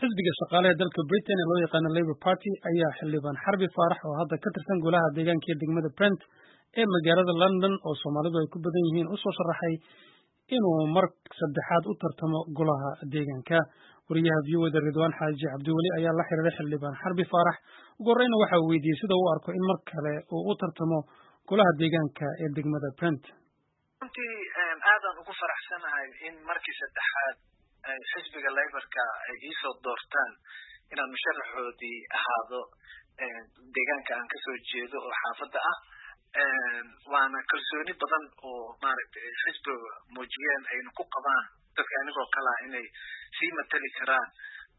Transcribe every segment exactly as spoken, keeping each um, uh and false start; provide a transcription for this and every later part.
xisbiga shaqaalaha ee dalka Britain ee loo yaqaan Labour Party ayaa xildhibaan Xarbi Faarax oo hadda ka tirsan golaha deegaanka ee degmada Brent ee magaalada London oo Soomaalidu ay ku badan yihiin u soo sharaxay inuu mar saddexaad u tartamo golaha deegaanka. Wariyaha V O A Ridwaan Xaaji Cabdiweli ayaa la xiriiray xildhibaan Xarbi Faarax ugu horreyna waxa uu weydiiyey sida uu arko in mar kale uu u tartamo golaha deegaanka ee degmada Brent. runtii aadan ugu faraxsanahay in markii saddexaad xisbiga Labourka ay isoo doortaan inaan musharaxoodii ahaado deegaanka aan kasoo jeedo oo xaafadda ah waana kalsooni badan oo maaragtay xisbiga muujiyeen ayna ku qabaan dadka anigoo kale ah inay sii matali karaan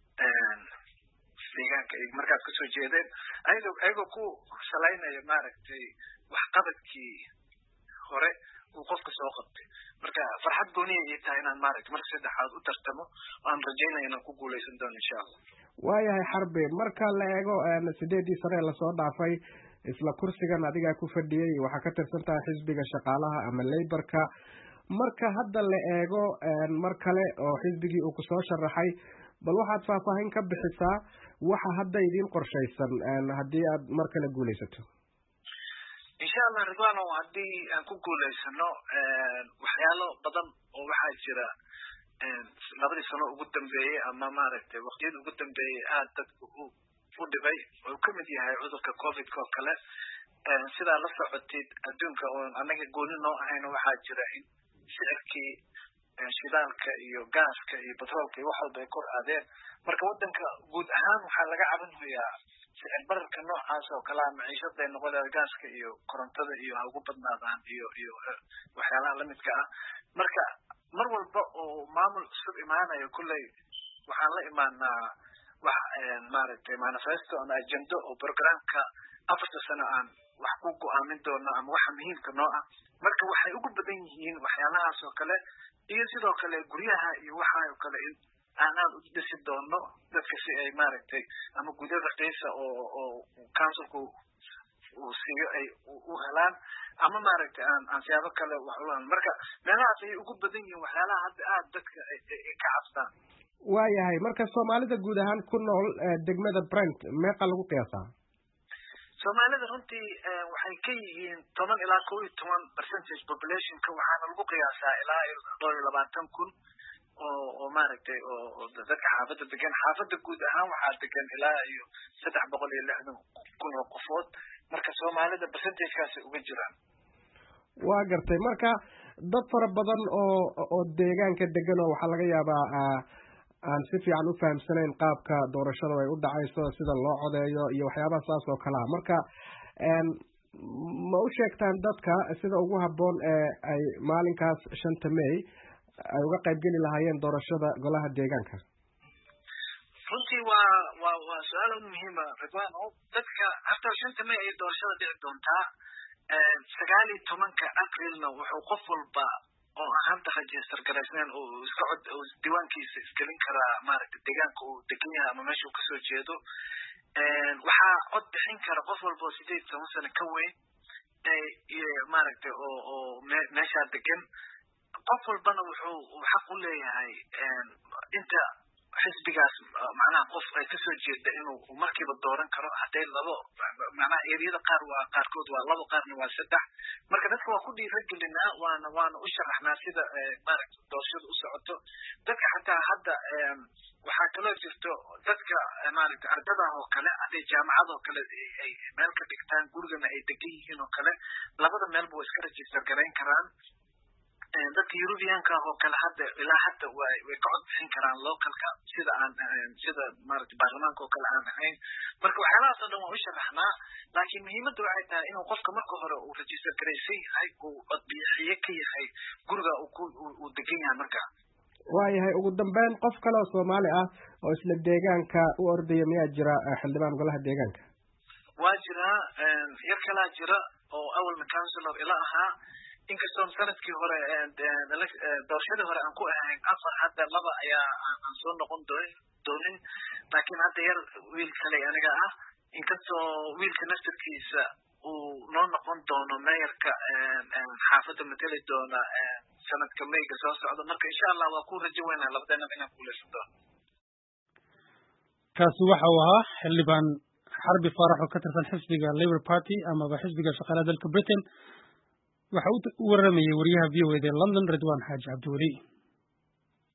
deegaanka ay markaas kasoo jeedeen ayagoo ayagoo ku salaynaya maaragtay waxqabadkii hore uu qofka soo qabtay marka farxad gooniya ay tahay inaan maaragtay marka saddexaad u tartamo waan rajaynaya inaan ku guuleysan doono insha allah. waayahay Xarbi, marka la eego sideedii sane lasoo dhaafay isla kursigan adigaa ku fadhiyey waxaa ka tirsan tahay xisbiga shaqaalaha ama Labourka. marka hadda la eego mar kale oo xisbigii uu kusoo sharaxay, bal waxaad faahfaahin ka bixisaa waxa hadda idiin qorshaysan haddii aad mar kale guuleysato. insha allah Ridwaan, haddii aan ku guuleysano waxyaalo badan oo waxaa jira labadii sano ugu dambeeyey ama maaragtay waqtiyada ugu dambeeyey aad dadku u dhibay oo ka mid yahay cudurka covid oo kale. sidaa la socotid adduunka oo anaga gooni noo ahayna waxaa jira in sicirkii shidaalka iyo gaaska iyo batroolka iyo wax walba ay kor aadeen. marka wadanka guud ahaan waxaa laga cabanhoyaa sicir bararka noocaas oo kale ah, maciishada ay noqonayaan gaaska iyo korontada iyo ha ugu badnaadaan iyo iyo waxyaalaha lamidka ah. marka mar walba oo maamul cusub imaanayo kulley waxaan la imaanaa wax maaragtay manifesto ama agendo oo programka afarta sano aan wax ku go'aamin doono ama waxa muhiimka noo ah. marka waxay ugu badan yihiin waxyaalahaas oo kale iyo sidoo kale guryaha iyo waxa oo kale in aanad u dhisi doono dadka si ay maaragtay ama gudada qiisa oo oo councilku uu siiyo ay u helaan ama maaragtay aan aan siyaabo kale wax u helaan. marka meelahaas ay ugu badan yihiin waxyaalaha hadda aad dadka ay ka cabstaan. waayahay, marka Soomaalida guud ahaan ku nool degmada Brent meeqa lagu qiyaasaa? Soomaalida runtii waxay ka yihiin toban ilaa kow iyo toban percentage populationka, waxaana lagu qiyaasaa ilaa dhowr iyo labaatan kun oo oo maaragtay oo dadka xaafadda degan. xaafadda guud ahaan waxaa degan ilaa iyo saddex boqol iyo lixdan kun oo qofood. marka Soomaalida percentagekaasi uga jiraan. waa gartay, marka dad fara badan oo oo deegaanka degan oo waxaa laga yaabaa aan si fiican u fahamsanayn qaabka doorashada ay u dhacayso, sida loo codeeyo iyo waxyaabaha saas oo kale ah. marka ma u sheegtaan dadka sida ugu habboon ee ay maalinkaas shanta May ay uga qayb geli lahaayeen doorashada golaha deegaanka? runtii waa waa waa su-aal muhiim ah Ridwaan. dadka hafta shanta May ay doorashada dhici doontaa sagaal iyo tobanka Aprilna wuxuu qof walba oo hadda register garaysneen oo iska cod oo diiwaankiisa isgelin karaa maaragtay deegaanka uu degan yahay ama meesha uu kasoo jeedo. waxaa cod bixin kara qof walba oo sideed iyo toban sano ka weyn iyo maaragtay oo oo meesha degan. qof walbana wuxuu xaq u leeyahay inta xisbigaas macnaha qof ay kasoo jeeda inuu markiiba dooran karo hadday labo macnaha eriyada qaar waa qaarkood waa labo qaarna waa saddex. marka dadka waa ku dhiiragelinaa waana waana u sharaxnaa sida maaragtay doorashada u socoto. dadka xataa hadda waxaa kaloo jirto dadka maaragtay ardada oo kale hadday jaamacad oo kale ay meel ka dhigtaan gurigana ay degan yihiin oo kale labada meelba waa iska register garayn karaan. dadka Europeanka oo kale hadda ilaa hadda way way ka cod bixin karaan localka sida aan sida maaragtay baarlamaanka oo kale aan ahayn. marka waxyaalahaas oo dhan waa u sharaxnaa, laakiin muhiimadda waxay tahay inuu qofka marka hore uu register garaysan yahay uu codbixiye ka yahay guriga uu ku uu degan yahay. marka waayahay, ugu dambeyn qof kale oo Soomaali ah oo isla deegaanka u ordaya miyaa jira xildhibaan golaha deegaanka? waa jira yar kalaa jira oo awalna councilor ila ahaa, inkastoo sanadkii hore doorashadii hore aan ku ahayn afar, hadda laba ayaa aan soo noqon doonin doonin laakiin hadda yar wiil kale aniga ah, inkastoo wiilka naftirkiisa uu noo noqon doono mayorka xaafadda matali doona sanadka Mayga soo socda. marka insha allah waa ku rajo weynaa labadeenaba inaan guuleysan doono. kaasi waxa uu ahaa xildhibaan xarbi faarax oo ka tirsan xisbiga Labour Party amaba xisbiga shaqaalaha dalka Britain waxa uu u waramayay wariyaha V O A ee London Ridwan Xaaji Cabdiweli.